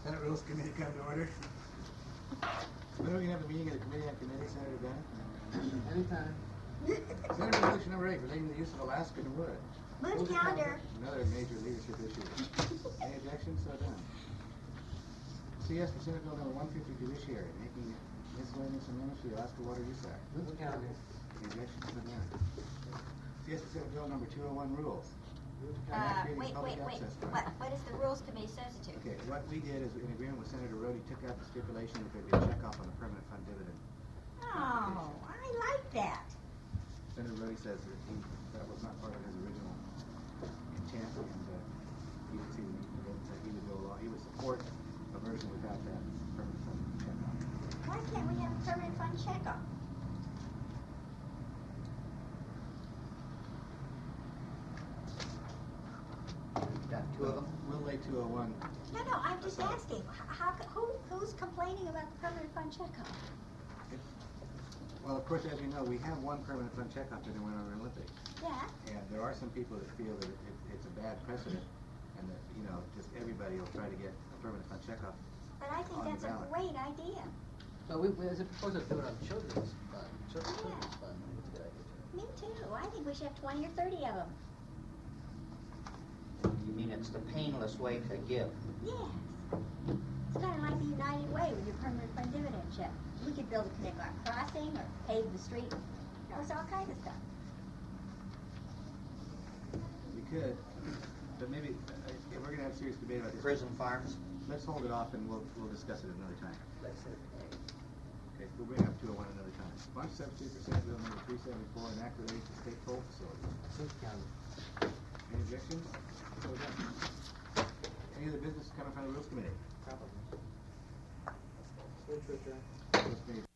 Senate Rules Committee come to order. When are we going to have a meeting of the Committee on Committees, Senator Bennett? Anytime. Senator Resolution number 8, relating to the use of Alaskan wood. Move the calendar. Another major leadership issue. Any objections? So done. CS for Senate Bill number 150, judiciary, making miscellaneous amendments to the Alaska Water Use Act. Move the calendar. Any objections? So done. CS for Senate Bill number 201, rules. Move the calendar. Wait. What is the Rules Committee substitute? Okay, what we did is, in agreement with Senator Rhodey, took out the stipulation that there'd be a checkoff on the permanent fund dividend. Oh, I like that. Senator Rhodey says that was not part of his original intent, and he would see the need for it, he would go along, he would support a version without that permanent fund checkoff. Why can't we have a permanent fund checkoff? Got two of them. We'll lay 201. No, I'm just asking. Who's complaining about the permanent fund checkoff? Well, of course, as you know, we have one permanent fund checkoff in the Winter Olympics. Yeah. And there are some people that feel that it's a bad precedent, and that, you know, just everybody will try to get a permanent fund checkoff. But I think that's a great idea. So we as opposed to do it on children's fund. Children's fund. That's a good idea too. Me too. I think we should have 20 or 30 of them. You mean it's the painless way to give? Yes. It's kind of like the United Way with your permanent fund dividend check. We could build a Connecticut crossing or pave the street. You know, it's all kinds of stuff. We could, but maybe if we're going to have a serious debate about this, Prison farms? let's hold it off and we'll discuss it another time. That's it. Okay, we'll bring up 201 another time. Bunch substitute for Senate Bill number 374, an act relating to state toll facilities. Move the calendar. Any objections? So done. Any other business coming from the Rules Committee? Probably. Which was Rules Committee